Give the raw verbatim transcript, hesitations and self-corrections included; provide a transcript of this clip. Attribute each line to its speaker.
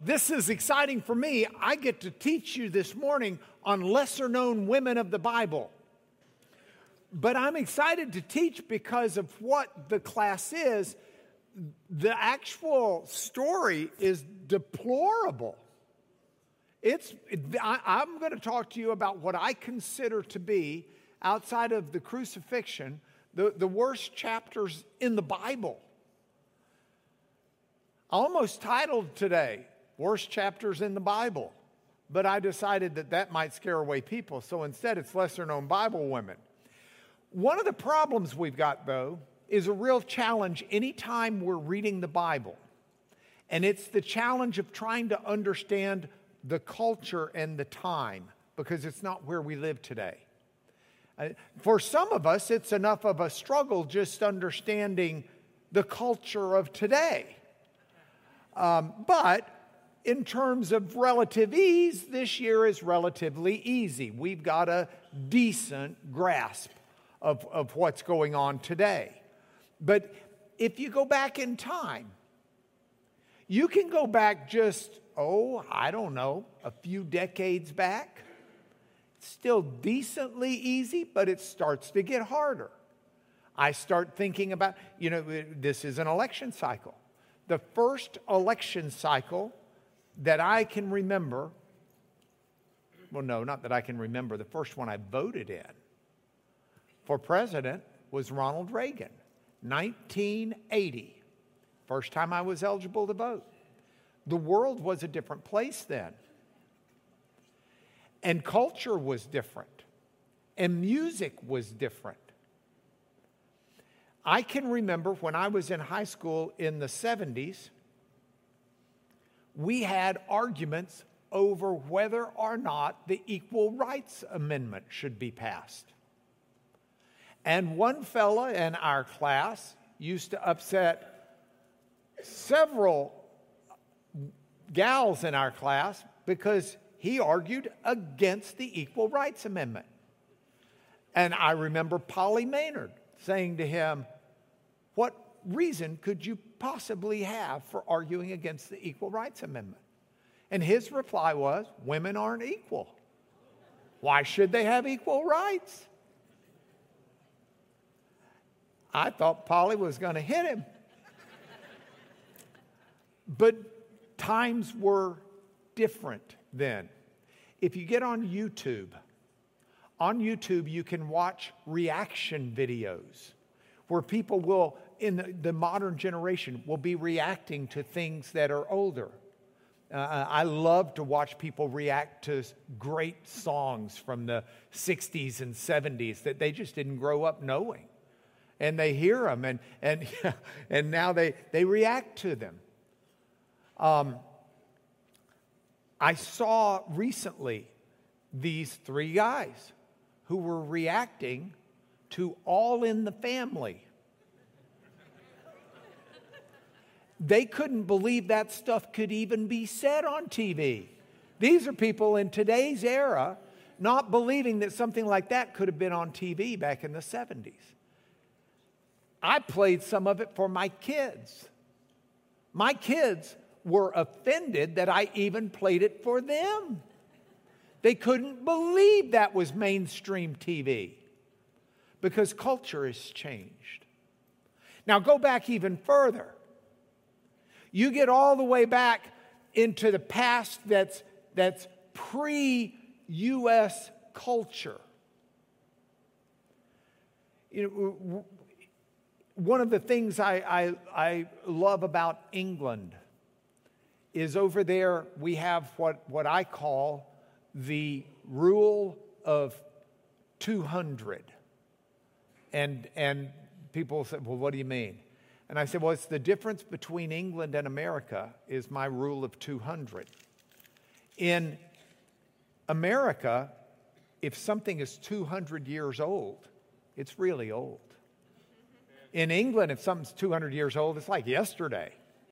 Speaker 1: this is exciting for me. I get to teach you this morning on lesser known women of the Bible. But I'm excited to teach because of what the class is. The actual story is deplorable. It's, I, I'm going to talk to you about what I consider to be, outside of the crucifixion, the, the worst chapters in the Bible. I almost titled today, Worst Chapters in the Bible. But I decided that that might scare away people. So instead, it's lesser known Bible women. One of the problems we've got, though, is a real challenge anytime we're reading the Bible. And it's the challenge of trying to understand the culture and the time, because it's not where we live today. Uh, for some of us, it's enough of a struggle just understanding the culture of today. Um, but in terms of relative ease, this year is relatively easy. We've got a decent grasp of, of what's going on today. But if you go back in time, you can go back just, oh, I don't know, a few decades back. It's still decently easy, but it starts to get harder. I start thinking about, you know, this is an election cycle. The first election cycle that I can remember, well, no, not that I can remember, the first one I voted in for president was Ronald Reagan, nineteen eighty. First time I was eligible to vote. The world was a different place then. And culture was different. And music was different. I can remember when I was in high school in the seventies, we had arguments over whether or not the Equal Rights Amendment should be passed. And one fella in our class used to upset several gals in our class because he argued against the Equal Rights Amendment. And I remember Polly Maynard saying to him, what reason could you possibly have for arguing against the Equal Rights Amendment? And his reply was, women aren't equal. Why should they have equal rights? I thought Polly was going to hit him. But times were different then. If you get on YouTube, on YouTube you can watch reaction videos where people will, in the, the modern generation, will be reacting to things that are older. Uh, I love to watch people react to great songs from the sixties and seventies that they just didn't grow up knowing. And they hear them, and and and now they, they react to them. Um, I saw recently these three guys who were reacting to All in the Family. They couldn't believe that stuff could even be said on T V. These are people in today's era not believing that something like that could have been on T V back in the seventies. I played some of it for my kids. My kids were offended that I even played it for them. They couldn't believe that was mainstream T V because culture has changed. Now go back even further. You get all the way back into the past that's, that's pre-U S culture. You know, one of the things I, I, I love about England is over there we have what, what I call the rule of two hundred. And, and people say, well, what do you mean? And I said, well, it's the difference between England and America is my rule of two hundred. In America, if something is two hundred years old, it's really old. In England, if something's two hundred years old, it's like yesterday.